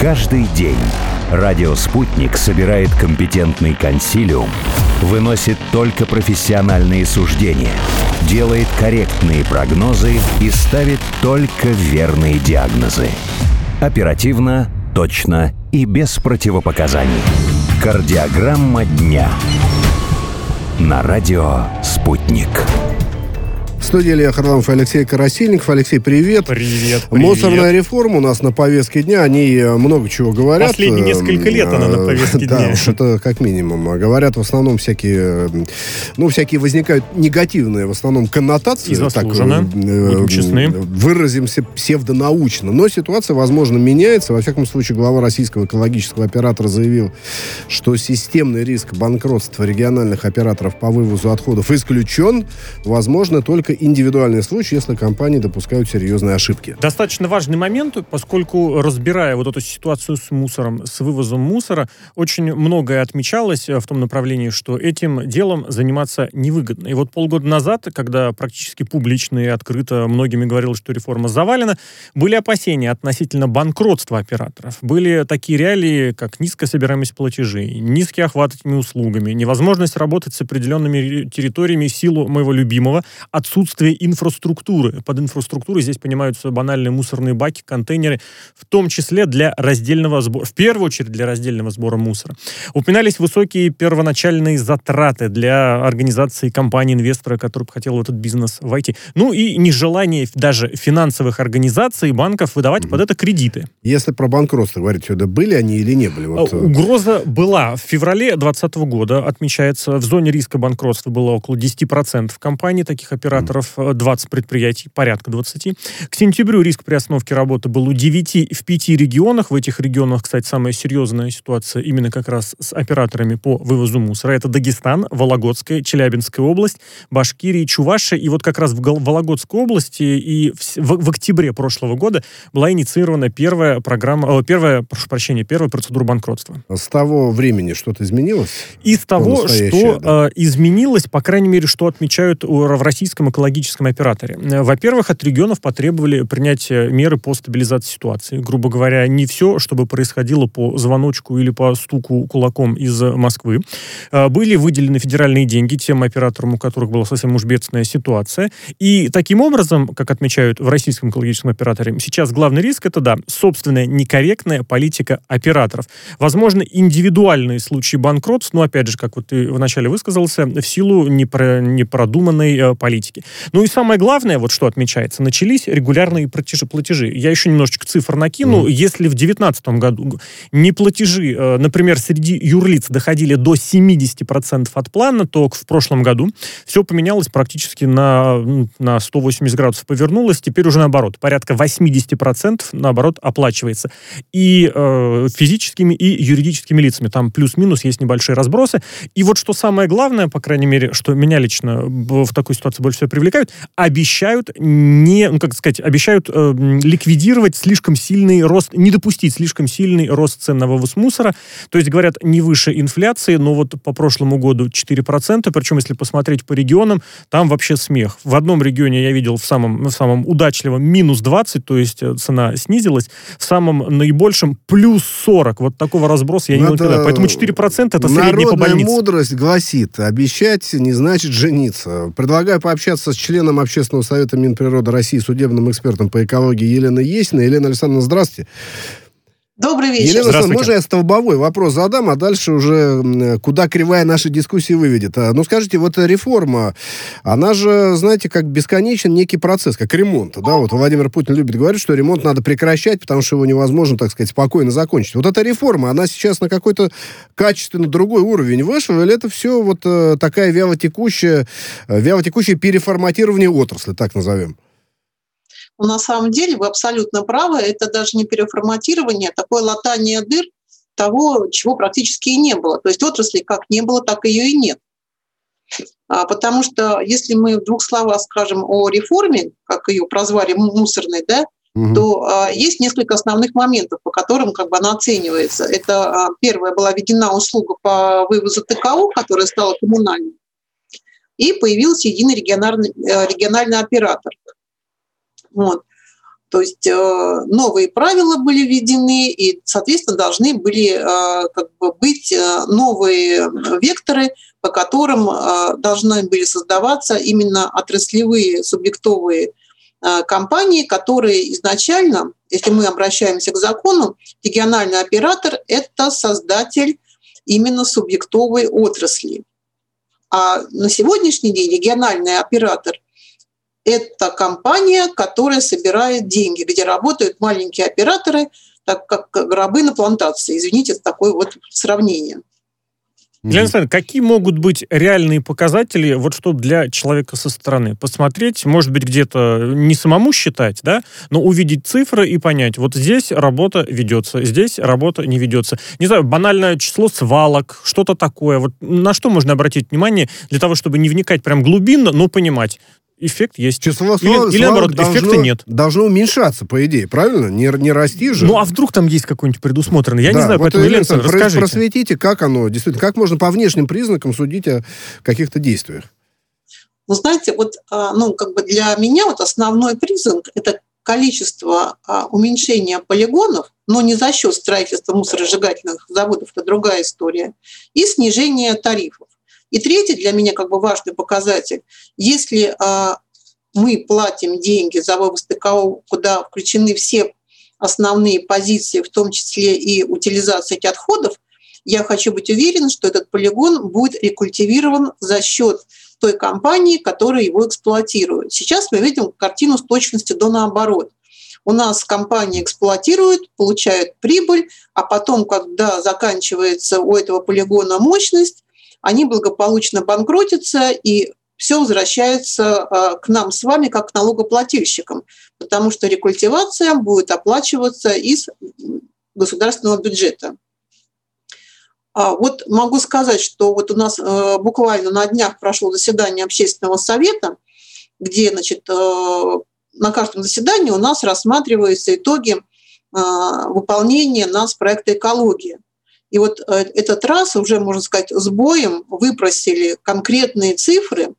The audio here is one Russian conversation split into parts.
Каждый день радио «Спутник» собирает компетентный консилиум, выносит только профессиональные суждения, делает корректные прогнозы и ставит только верные диагнозы. Оперативно, точно и без противопоказаний. Кардиограмма дня. На радио «Спутник». В студии Илья Харламов и Алексей Красильников. Алексей, привет. Привет. Мусорная реформа у нас на повестке дня. Они много чего говорят. Последние несколько лет она на повестке дня. Да, уж это как минимум. Говорят в основном всякие возникают негативные в основном коннотации. И заслуженно. Будем честны. Выразимся псевдонаучно. Но ситуация, возможно, меняется. Во всяком случае, глава российского экологического оператора заявил, что системный риск банкротства региональных операторов по вывозу отходов исключен. Возможно, только индивидуальный случай, если компании допускают серьезные ошибки. Достаточно важный момент, поскольку, разбирая вот эту ситуацию с мусором, с вывозом мусора, очень многое отмечалось в том направлении, что этим делом заниматься невыгодно. И вот полгода назад, когда практически публично и открыто многими говорилось, что реформа завалена, были опасения относительно банкротства операторов. Были такие реалии, как низкая собираемость платежей, низкий охват этими услугами, невозможность работать с определенными территориями в силу моего любимого отсутствие инфраструктуры. Под инфраструктурой здесь понимаются банальные мусорные баки, контейнеры, в том числе для раздельного сбора, в первую очередь для раздельного сбора мусора. Упоминались высокие первоначальные затраты для организации компании, инвестора, который бы хотел в этот бизнес войти. Ну и нежелание даже финансовых организаций и банков выдавать под это кредиты. Если про банкротство говорить, сюда были они или не были? Угроза была. В феврале 2020 года, отмечается, в зоне риска банкротства было около 10% компаний, таких операторов, 20 предприятий, порядка 20. К сентябрю риск приостановки работы был у 9 в 5 регионах. В этих регионах, кстати, самая серьезная ситуация именно как раз с операторами по вывозу мусора. Это Дагестан, Вологодская, Челябинская область, Башкирия, Чувашия. И вот как раз в Вологодской области и в октябре прошлого года была инициирована первая процедура банкротства. С того времени что-то изменилось? Из того, что изменилось, по крайней мере, что отмечают в российском экологическом операторе. Во-первых, от регионов потребовали принять меры по стабилизации ситуации. Грубо говоря, не все, чтобы происходило по звоночку или по стуку кулаком из Москвы. Были выделены федеральные деньги тем операторам, у которых была совсем уж бедственная ситуация. И таким образом, как отмечают в российском экологическом операторе, сейчас главный риск — это, собственная некорректная политика операторов. Возможно, индивидуальные случаи банкротств, но, опять же, как вот ты вначале высказался, в силу непродуманной политики. Ну и самое главное, вот что отмечается, начались регулярные платежи. Я еще немножечко цифр накину. Если в 2019 году неплатежи, например, среди юрлиц доходили до 70% от плана, то в прошлом году все поменялось практически на 180 градусов повернулось. Теперь уже наоборот. Порядка 80% наоборот оплачивается. И физическими, и юридическими лицами. Там плюс-минус есть небольшие разбросы. И вот что самое главное, по крайней мере, что меня лично в такой ситуации больше всего привлекают, обещают ликвидировать слишком сильный рост, не допустить слишком сильный рост цен на вывоз мусора. То есть, говорят, не выше инфляции, но вот по прошлому году 4%, причем, если посмотреть по регионам, там вообще смех. В одном регионе я видел в самом удачливом минус 20, то есть цена снизилась, в самом наибольшем плюс 40. Вот такого разброса я не наблюдаю. Поэтому 4% это средний по больнице. Народная мудрость гласит, обещать не значит жениться. Предлагаю пообщаться с членом Общественного совета Минприроды России, судебным экспертом по экологии Еленой Есиной. Елена Александровна, здравствуйте. Добрый вечер. Елена Александровна, можно я столбовой вопрос задам, а дальше уже куда кривая наша дискуссия выведет? Ну, скажите, вот реформа, она же, знаете, как бесконечен некий процесс, как ремонт. Да? Вот Владимир Путин любит говорить, что ремонт надо прекращать, потому что его невозможно, так сказать, спокойно закончить. Вот эта реформа, она сейчас на какой-то качественно другой уровень вышла, или это все вот такая вялотекущее переформатирование отрасли, так назовем? На самом деле вы абсолютно правы, это даже не переформатирование, а такое латание дыр того, чего практически и не было. То есть отрасли как не было, так ее и нет. Потому что если мы в двух словах скажем о реформе, как ее прозвали мусорной, то есть несколько основных моментов, по которым она оценивается. Это первое, была введена услуга по вывозу ТКО, которая стала коммунальной, и появился единый региональный оператор. Вот. То есть новые правила были введены, и, соответственно, должны были быть новые векторы, по которым должны были создаваться именно отраслевые субъектовые компании, которые изначально, если мы обращаемся к закону, региональный оператор – это создатель именно субъектовой отрасли. А на сегодняшний день региональный оператор – это компания, которая собирает деньги, где работают маленькие операторы, так как рабы на плантации. Извините за такое вот сравнение. Елена Александровна, какие могут быть реальные показатели, вот чтобы для человека со стороны посмотреть, может быть, где-то не самому считать, да, но увидеть цифры и понять, вот здесь работа ведется, здесь работа не ведется. Не знаю, банальное число свалок, что-то такое. Вот на что можно обратить внимание для того, чтобы не вникать прям глубинно, но понимать? Эффект есть. Число или наоборот, эффекта нет. Должно уменьшаться, по идее, правильно? Не расти же. Ну, а вдруг там есть какой-нибудь предусмотренный? Я не знаю, вот, поэтому, Елена Александровна, расскажите. Просветите, как оно, действительно, как можно по внешним признакам судить о каких-то действиях? Ну, знаете, вот, для меня вот основной признак – это количество уменьшения полигонов, но не за счет строительства мусоросжигательных заводов, это другая история, и снижение тарифов. И третий для меня важный показатель. Если мы платим деньги за вывоз ТКО, куда включены все основные позиции, в том числе и утилизация этих отходов, я хочу быть уверена, что этот полигон будет рекультивирован за счет той компании, которая его эксплуатирует. Сейчас мы видим картину с точностью до наоборот. У нас компания эксплуатирует, получает прибыль, а потом, когда заканчивается у этого полигона мощность, они благополучно банкротятся, и все возвращается к нам с вами, как к налогоплательщикам, потому что рекультивация будет оплачиваться из государственного бюджета. Вот могу сказать, что вот у нас буквально на днях прошло заседание общественного совета, где, на каждом заседании у нас рассматриваются итоги выполнения нас проекта «Экология». И вот этот раз уже, можно сказать, с боем выпросили конкретные цифры,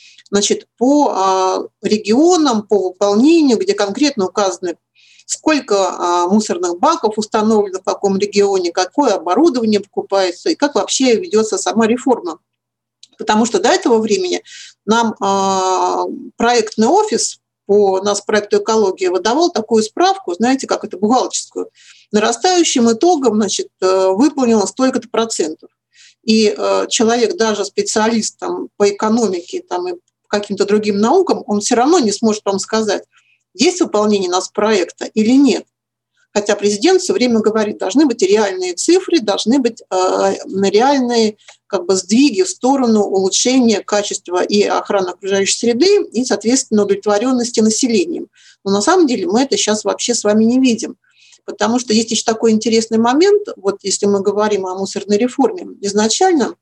по регионам, по выполнению, где конкретно указаны, сколько мусорных баков установлено в каком регионе, какое оборудование покупается и как вообще ведется сама реформа. Потому что до этого времени нам проектный офис по проекту «Экология» выдавал такую справку, знаете, как это, бухгалтерскую. Нарастающим итогом, выполнено столько-то процентов. И человек, даже специалист по экономике и каким-то другим наукам, он все равно не сможет вам сказать, есть выполнение проекта или нет. Хотя президент все время говорит, должны быть реальные цифры, должны быть реальные сдвиги в сторону улучшения качества и охраны окружающей среды и, соответственно, удовлетворенности населением. Но на самом деле мы это сейчас вообще с вами не видим. Потому что есть еще такой интересный момент, вот если мы говорим о мусорной реформе, изначально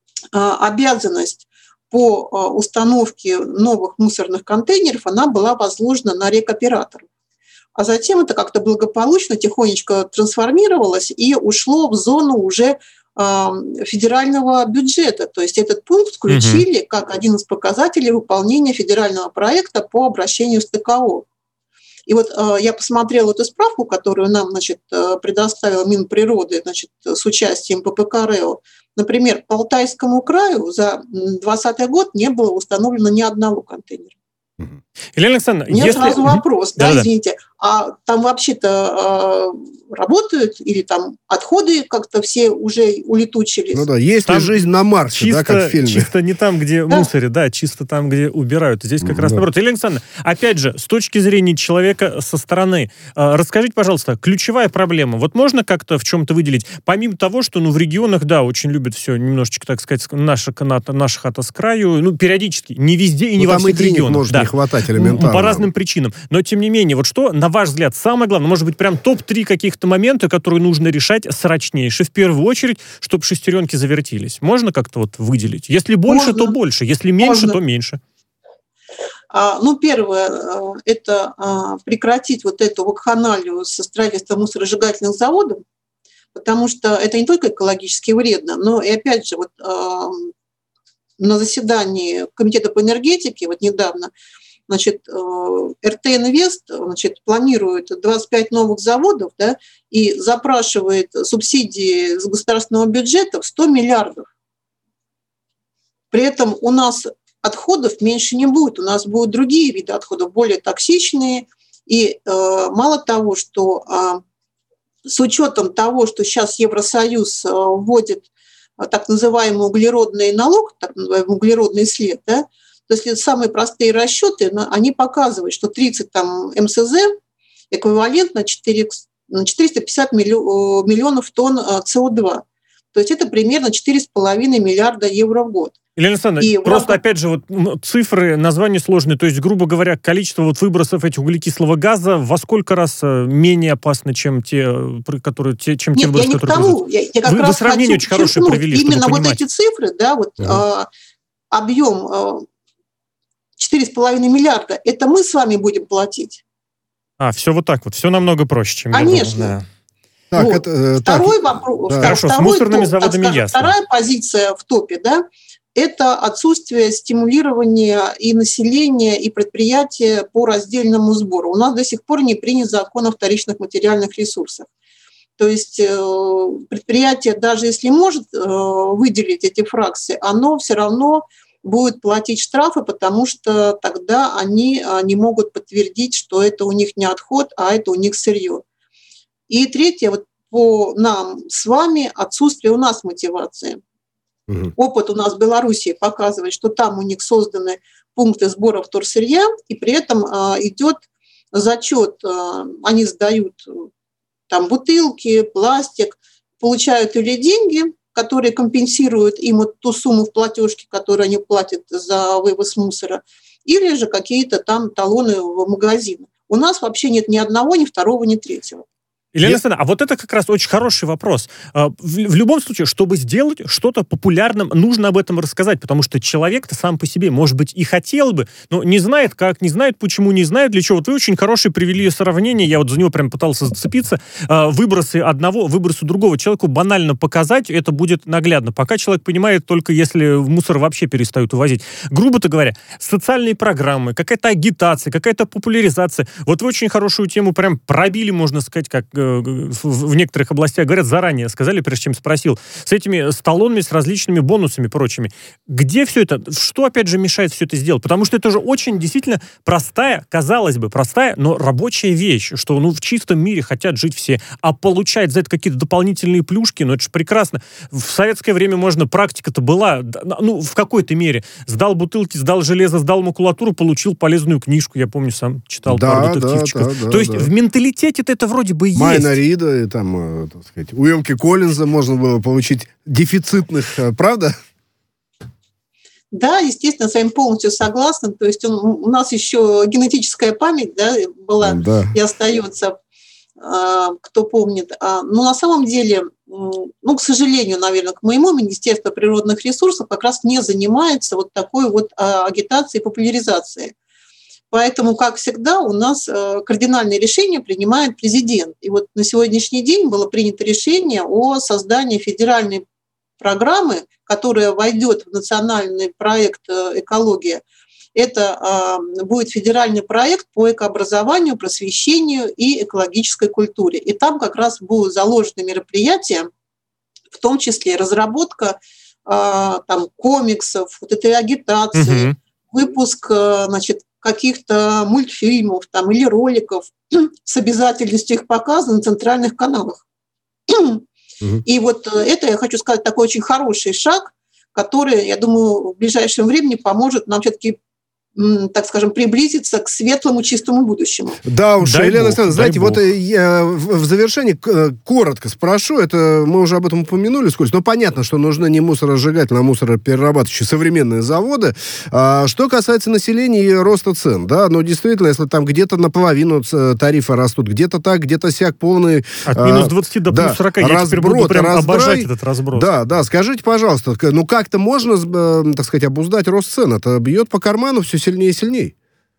обязанность по установке новых мусорных контейнеров, она была возложена на рекоператоров. А затем это как-то благополучно тихонечко трансформировалось и ушло в зону уже федерального бюджета. То есть этот пункт включили как один из показателей выполнения федерального проекта по обращению с ТКО. И вот я посмотрела эту справку, которую нам, предоставил Минприроды, с участием ППК РЭО. Например, по Алтайскому краю за 2020 год не было установлено ни одного контейнера. Елена Александровна, Мне сразу вопрос, извините, а там вообще-то работают или там отходы как-то все уже улетучились? Ну да, есть ли жизнь на Марсе, как в фильме? Чисто не там, где мусорят, чисто там, где убирают. Здесь как раз наоборот. Елена Александровна, опять же, с точки зрения человека со стороны, расскажите, пожалуйста, ключевая проблема. Вот можно как-то в чем-то выделить? Помимо того, что в регионах, очень любят все немножечко, так сказать, наша хата с краю, периодически, не везде и не во всех регионах. Может не хватать элементарно. По разным причинам. Но, тем не менее, вот что, на ваш взгляд, самое главное, может быть, прям топ-3 каких-то момента, которые нужно решать срочнейше, в первую очередь, чтобы шестеренки завертились? Можно как-то выделить? Если больше, то больше. Если меньше, то меньше. Первое, это прекратить эту вакханалию со строительством мусоросжигательных заводов, потому что это не только экологически вредно, но и, опять же, на заседании Комитета по энергетике недавно значит, РТ Инвест, значит, планирует 25 новых заводов, да, и запрашивает субсидии с государственного бюджета в 100 миллиардов. При этом у нас отходов меньше не будет, у нас будут другие виды отходов, более токсичные. И мало того, что с учетом того, что сейчас Евросоюз вводит так называемый углеродный налог, так называемый углеродный след, да, то есть самые простые расчеты, они показывают, что 30 там, МСЗ эквивалент на 450 миллионов тонн СО2. То есть это примерно 4,5 миллиарда евро в год. Елена Александровна, просто опять же вот цифры, названия сложные. То есть, грубо говоря, количество вот выбросов этих углекислого газа во сколько раз менее опасно, чем те, которые, чем те выбросы, которые... Нет, я как раз сравнение очень хорошее привели, именно чтобы вот понимать. эти цифры, да, вот объем 4,5 миллиарда, это мы с вами будем платить. Все вот так вот, все намного проще, чем конечно. Я думал, да. Так, вот. Второй вопрос. Да. Хорошо, с мусорными заводами ясно. Вторая позиция в топе, да, это отсутствие стимулирования и населения, и предприятия по раздельному сбору. У нас до сих пор не принят закон о вторичных материальных ресурсах. То есть предприятие, даже если может выделить эти фракции, оно все равно будет платить штрафы, потому что тогда они не могут подтвердить, что это у них не отход, а это у них сырье. И третье, вот по нам с вами отсутствие у нас мотивации. Опыт у нас в Беларуси показывает, что там у них созданы пункты сбора вторсырья, и при этом идет зачет, они сдают там бутылки, пластик, получают или деньги, которые компенсируют им вот ту сумму в платежке, которую они платят за вывоз мусора, или же какие-то там талоны в магазин. У нас вообще нет ни одного, ни второго, ни третьего. Елена Александровна, а вот это как раз очень хороший вопрос. В любом случае, чтобы сделать что-то популярным, нужно об этом рассказать, потому что человек-то сам по себе, может быть, и хотел бы, но не знает как, не знает почему, не знает для чего. Вот вы очень хорошее привели сравнение, я вот за него прям пытался зацепиться. Выбросы одного, выбросы другого. Человеку банально показать, это будет наглядно. Пока человек понимает только если мусор вообще перестают увозить. Грубо-то говоря, социальные программы, какая-то агитация, какая-то популяризация. Вот вы очень хорошую тему прям пробили, можно сказать, как в некоторых областях говорят, заранее сказали, прежде чем спросил, с этими сталонами, с различными бонусами прочими. Где все это? Что, опять же, мешает все это сделать? Потому что это же очень действительно простая, казалось бы, простая, но рабочая вещь, что в чистом мире хотят жить все, а получать за это какие-то дополнительные плюшки, это же прекрасно. В советское время практика-то была, в какой-то мере. Сдал бутылки, сдал железо, сдал макулатуру, получил полезную книжку, я помню, сам читал пару детективчиков. То есть в менталитете-то это вроде бы есть. Майна Рида, там, так сказать, у Эмки Коллинза можно было получить дефицитных, правда? Да, естественно, с вами полностью согласна. То есть у нас еще генетическая память, да, была и остается, кто помнит. Но на самом деле, к сожалению, наверное, к моему Министерство природных ресурсов как раз не занимается вот такой вот агитацией и популяризацией. Поэтому, как всегда, у нас кардинальные решения принимает президент. И вот на сегодняшний день было принято решение о создании федеральной программы, которая войдет в национальный проект «Экология». Это будет федеральный проект по экообразованию, просвещению и экологической культуре. И там как раз будут заложены мероприятия, в том числе разработка комиксов, вот этой агитации, выпуск, каких-то мультфильмов или роликов с обязательностью их показа на центральных каналах. И вот это, я хочу сказать, такой очень хороший шаг, который, я думаю, в ближайшем времени поможет нам все-таки, так скажем, приблизиться к светлому, чистому будущему. Да уж, Елена Александровна, знаете, вот я в завершении коротко спрошу, это мы уже об этом упомянули скользь, но понятно, что нужны не мусоросжигательные, а мусороперерабатывающие современные заводы. Что касается населения и роста цен, да, действительно, если там где-то наполовину тарифы растут, где-то так, где-то сяк, полный... От минус 20 до плюс 40, я теперь буду прям обожать этот разброс. Да, скажите, пожалуйста, как-то можно, так сказать, обуздать рост цен? Это бьет по карману все сильнее и сильнее.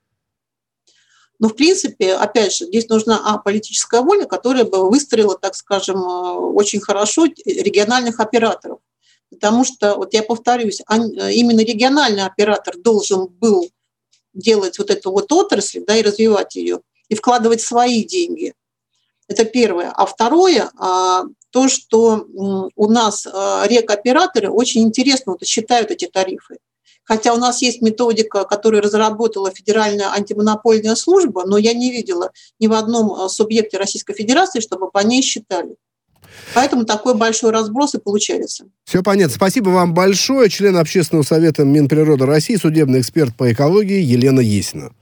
В принципе, опять же, здесь нужна политическая воля, которая бы выстроила, так скажем, очень хорошо региональных операторов. Потому что, вот я повторюсь, именно региональный оператор должен был делать вот эту вот отрасль, да, и развивать ее, и вкладывать свои деньги. Это первое. А второе, то, что у нас рекоператоры очень интересно вот считают эти тарифы. Хотя у нас есть методика, которую разработала Федеральная антимонопольная служба, но я не видела ни в одном субъекте Российской Федерации, чтобы по ней считали. Поэтому такой большой разброс и получается. Все понятно. Спасибо вам большое. Член Общественного совета Минприроды России, судебный эксперт по экологии Елена Есина.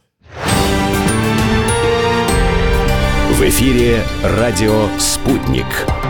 В эфире радио «Спутник».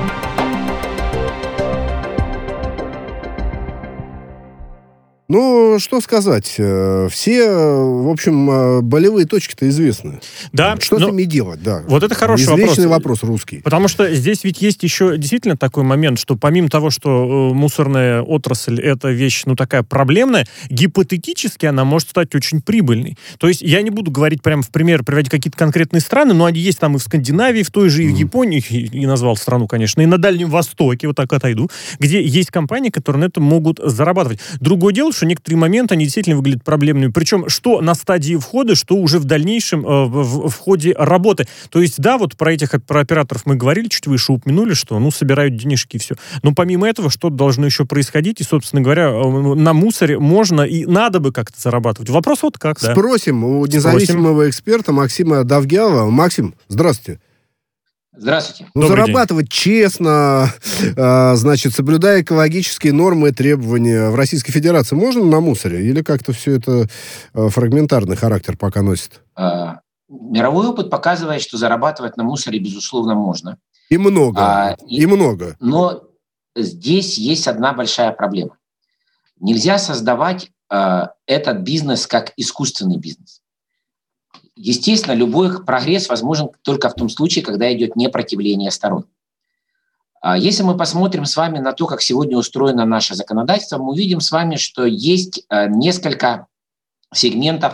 Ну, что сказать. Все, в общем, болевые точки-то известны. Да. Что с ними делать, да. Вот это хороший извечный вопрос русский. Потому что здесь ведь есть еще действительно такой момент, что помимо того, что мусорная отрасль — это вещь, ну, такая проблемная, гипотетически она может стать очень прибыльной. То есть я не буду говорить прямо в пример, приводить какие-то конкретные страны, но они есть там и в Скандинавии, в той же и в Японии, и назвал страну, конечно, и на Дальнем Востоке, вот так отойду, где есть компании, которые на этом могут зарабатывать. Другое дело, что некоторые моменты, они действительно выглядят проблемными. Причем, что на стадии входа, что уже в дальнейшем в ходе работы. То есть, да, вот про операторов мы говорили, чуть выше упомянули, что, ну, собирают денежки и все. Но помимо этого, что-то должно еще происходить, и, собственно говоря, на мусоре можно и надо бы как-то зарабатывать. Вопрос вот как, да. Спросим у независимого эксперта Максима Довгиала. Максим, здравствуйте. Здравствуйте. Ну, зарабатывать честно, значит, соблюдая экологические нормы и требования в Российской Федерации можно на мусоре? Или как-то все это фрагментарный характер пока носит? Мировой опыт показывает, что зарабатывать на мусоре, безусловно, можно. И много. И много. Но здесь есть одна большая проблема. Нельзя создавать этот бизнес как искусственный бизнес. Естественно, любой прогресс возможен только в том случае, когда идет непротивление сторон. Если мы посмотрим с вами на то, как сегодня устроено наше законодательство, мы увидим с вами, что есть несколько сегментов,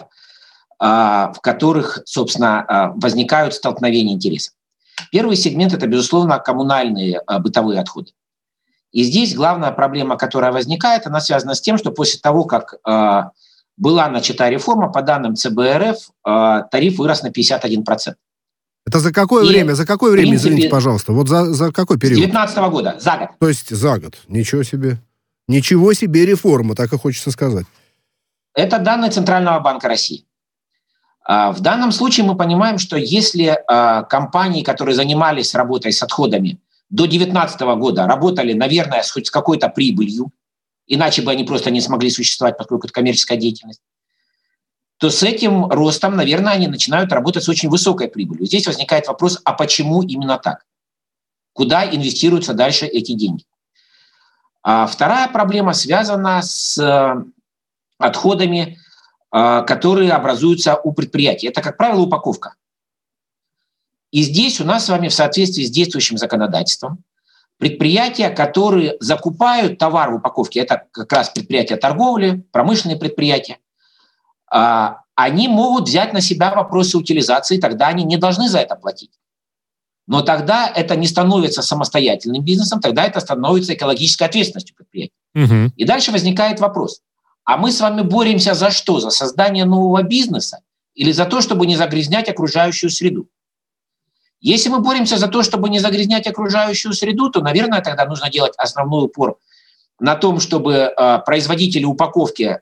в которых, собственно, возникают столкновения интересов. Первый сегмент – это, безусловно, коммунальные бытовые отходы. И здесь главная проблема, которая возникает, она связана с тем, что после того, как была начата реформа, по данным ЦБ РФ, тариф вырос на 51%. Это за какое время? За какое время, принципе, извините, пожалуйста? Вот за какой период? С 2019 года, за год. То есть за год. Ничего себе. Ничего себе реформа, так и хочется сказать. Это данные Центрального банка России. В данном случае мы понимаем, что если компании, которые занимались работой с отходами до 2019 года, работали, наверное, хоть с какой-то прибылью, иначе бы они просто не смогли существовать, поскольку это коммерческая деятельность, то с этим ростом, наверное, они начинают работать с очень высокой прибылью. Здесь возникает вопрос, а почему именно так? Куда инвестируются дальше эти деньги? Вторая проблема связана с отходами, которые образуются у предприятий. Это, как правило, упаковка. И здесь у нас с вами в соответствии с действующим законодательством предприятия, которые закупают товар в упаковке, это как раз предприятия торговли, промышленные предприятия, они могут взять на себя вопросы утилизации, тогда они не должны за это платить. Но тогда это не становится самостоятельным бизнесом, тогда это становится экологической ответственностью предприятия. Угу. И дальше возникает вопрос, а мы с вами боремся за что? За создание нового бизнеса или за то, чтобы не загрязнять окружающую среду? Если мы боремся за то, чтобы не загрязнять окружающую среду, то, наверное, тогда нужно делать основной упор на том, чтобы производители упаковки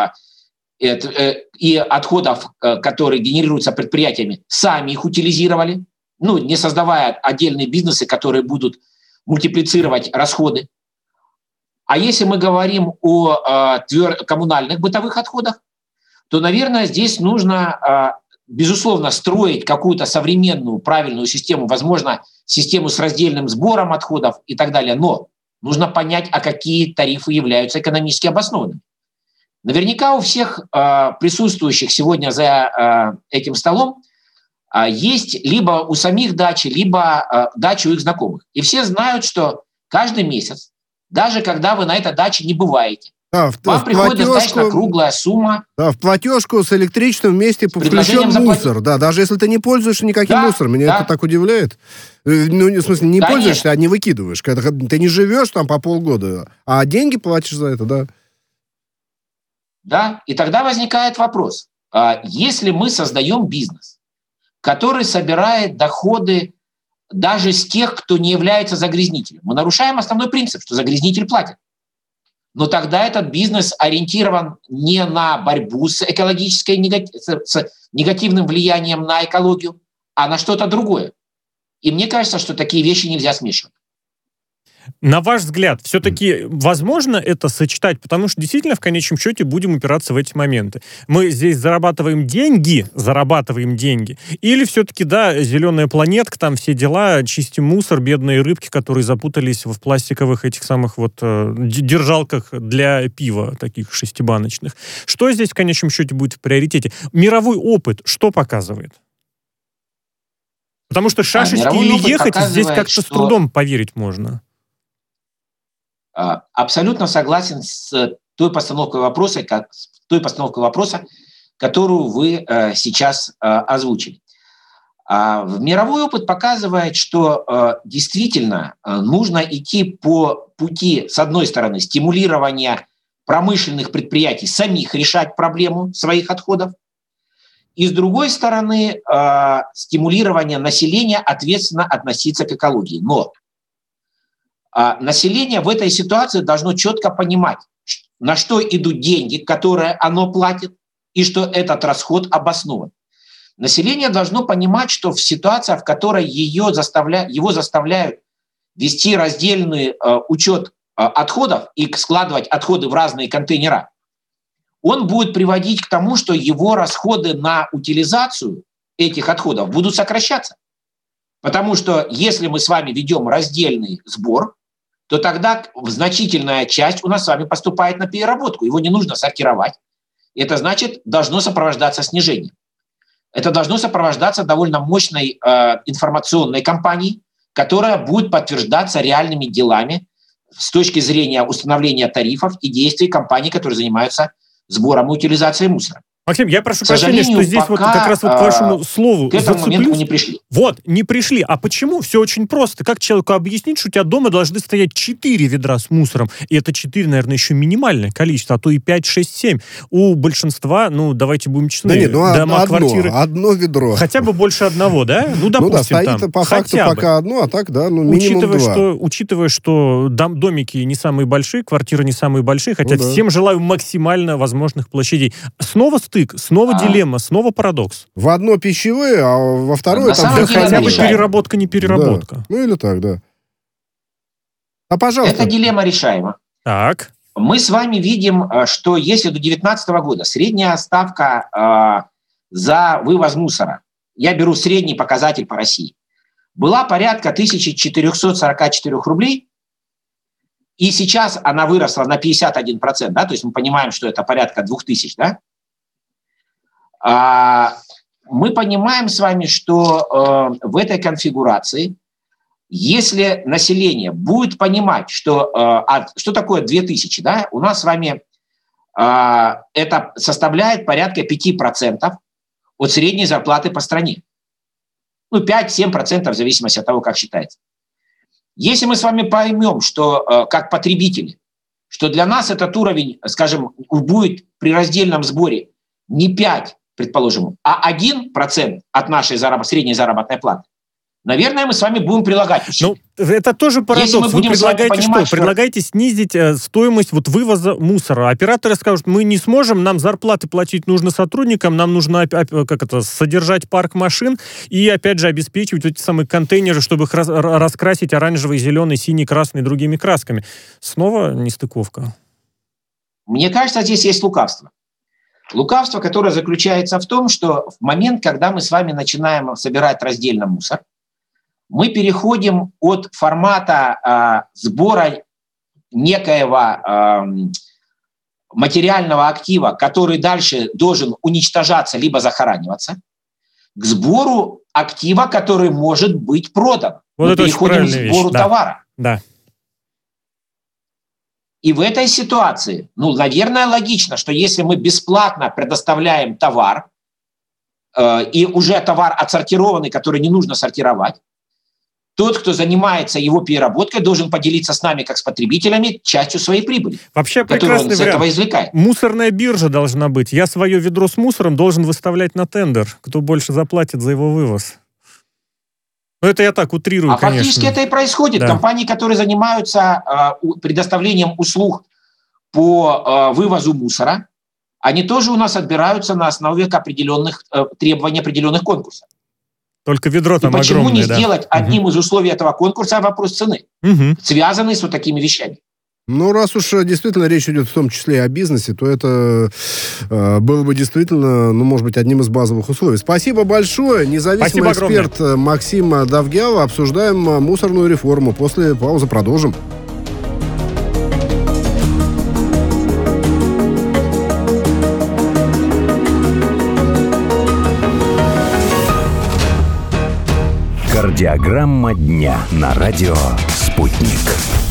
и отходов, которые генерируются предприятиями, сами их утилизировали, ну, не создавая отдельные бизнесы, которые будут мультиплицировать расходы. А если мы говорим о коммунальных бытовых отходах, то, наверное, здесь нужно, безусловно, строить какую-то современную, правильную систему, возможно, систему с раздельным сбором отходов и так далее. Но нужно понять, а какие тарифы являются экономически обоснованными. Наверняка у всех присутствующих сегодня за этим столом есть либо у самих дачи, либо дачи у их знакомых. И все знают, что каждый месяц, даже когда вы на этой даче не бываете, вам приходит достаточно круглая сумма. Да, в платежку с электричеством вместе включен мусор. Да, даже если ты не пользуешься никаким мусором. Меня это так удивляет. Ну, в смысле, не пользуешься, а не выкидываешь. Ты не живешь там по полгода, а деньги платишь за это, да. Да, и тогда возникает вопрос. Если мы создаем бизнес, который собирает доходы даже с тех, кто не является загрязнителем, мы нарушаем основной принцип, что загрязнитель платит. Но тогда этот бизнес ориентирован не на борьбу с экологической с негативным влиянием на экологию, а на что-то другое. И мне кажется, что такие вещи нельзя смешивать. На ваш взгляд, все-таки возможно это сочетать? Потому что действительно в конечном счете будем упираться в эти моменты. Мы здесь зарабатываем деньги, или все-таки, да, зеленая планетка, там все дела, чистим мусор, бедные рыбки, которые запутались в пластиковых этих самых вот держалках для пива, таких шестибаночных. Что здесь в конечном счете будет в приоритете? Мировой опыт что показывает? Потому что шашечки или ехать, здесь как-то с трудом поверить можно. Абсолютно согласен с той постановкой вопроса, которую вы сейчас озвучили. Мировой опыт показывает, что действительно нужно идти по пути, с одной стороны, стимулирования промышленных предприятий самих решать проблему своих отходов, и с другой стороны, стимулирования населения ответственно относиться к экологии. Но население в этой ситуации должно четко понимать, на что идут деньги, которые оно платит, и что этот расход обоснован. Население должно понимать, что в ситуации, в которой его заставляют вести раздельный учет отходов и складывать отходы в разные контейнера, он будет приводить к тому, что его расходы на утилизацию этих отходов будут сокращаться. Потому что если мы с вами ведем раздельный сбор, то тогда значительная часть у нас с вами поступает на переработку. Его не нужно сортировать. Это значит, должно сопровождаться снижением. Это должно сопровождаться довольно мощной информационной кампанией, которая будет подтверждаться реальными делами с точки зрения установления тарифов и действий компаний, которые занимаются сбором и утилизацией мусора. Максим, я прошу прощения, что здесь вот как раз вот к вашему слову к этому моменту мы не пришли. Вот, не пришли. А почему? Все очень просто. Как человеку объяснить, что у тебя дома должны стоять 4 ведра с мусором? И это 4, наверное, еще минимальное количество, а то и 5, 6, 7. У большинства, ну, давайте будем честны, дома, квартиры... Одно ведро. Хотя бы больше одного, да? Ну, допустим, стоит там. По факту пока одно, а так, да, ну, минимум учитывая, что домики не самые большие, квартиры не самые большие, хотя всем желаю максимально возможных площадей. Снова стык, снова дилемма, снова парадокс. В одно пищевое, а во второе там хотя бы переработка, не переработка. Да. Ну или так, да. А пожалуйста. Эта дилемма решаема. Так. Мы с вами видим, что если до 2019 года средняя ставка за вывоз мусора, я беру средний показатель по России, была порядка 1444 рублей, и сейчас она выросла на 51%, да, то есть мы понимаем, что это порядка 2000, да? Мы понимаем с вами, что в этой конфигурации, если население будет понимать, что такое 2000, да, у нас с вами это составляет порядка 5% от средней зарплаты по стране. Ну, 5-7% в зависимости от того, как считается. Если мы с вами поймем, что как потребители, что для нас этот уровень, скажем, будет при раздельном сборе не 5, предположим, а 1% от нашей средней заработной платы, наверное, мы с вами будем прилагать усилия. Ну, это тоже парадокс. Вы предлагаете что? Предлагаете снизить стоимость вот вывоза мусора. Операторы скажут, мы не сможем, нам зарплаты платить нужно сотрудникам, нам нужно содержать парк машин и, опять же, обеспечивать эти самые контейнеры, чтобы их раскрасить оранжевый, зеленый, синий, красный, другими красками. Снова нестыковка. Мне кажется, здесь есть лукавство. Лукавство, которое заключается в том, что в момент, когда мы с вами начинаем собирать раздельно мусор, мы переходим от формата сбора некоего материального актива, который дальше должен уничтожаться либо захораниваться, к сбору актива, который может быть продан. Вот мы это переходим к сбору товара. Да. И в этой ситуации, ну, наверное, логично, что если мы бесплатно предоставляем товар, и уже товар отсортированный, который не нужно сортировать, тот, кто занимается его переработкой, должен поделиться с нами, как с потребителями, частью своей прибыли, вообще которую он с этого извлекает. Мусорная биржа должна быть. Я свое ведро с мусором должен выставлять на тендер. Кто больше заплатит за его вывоз. Ну, это я так утрирую, конечно. Фактически это и происходит. Да. Компании, которые занимаются предоставлением услуг по вывозу мусора, они тоже у нас отбираются на основе определенных требований определенных конкурсов. Только ведро там огромное. Почему не сделать одним из условий этого конкурса вопрос цены, связанный с вот такими вещами? Ну, раз уж действительно речь идет в том числе и о бизнесе, то это было бы действительно, ну, может быть, одним из базовых условий. Спасибо большое. Независимый эксперт Максим Довгяла. Обсуждаем мусорную реформу. После паузы продолжим. Кардиограмма дня на радио «Спутник».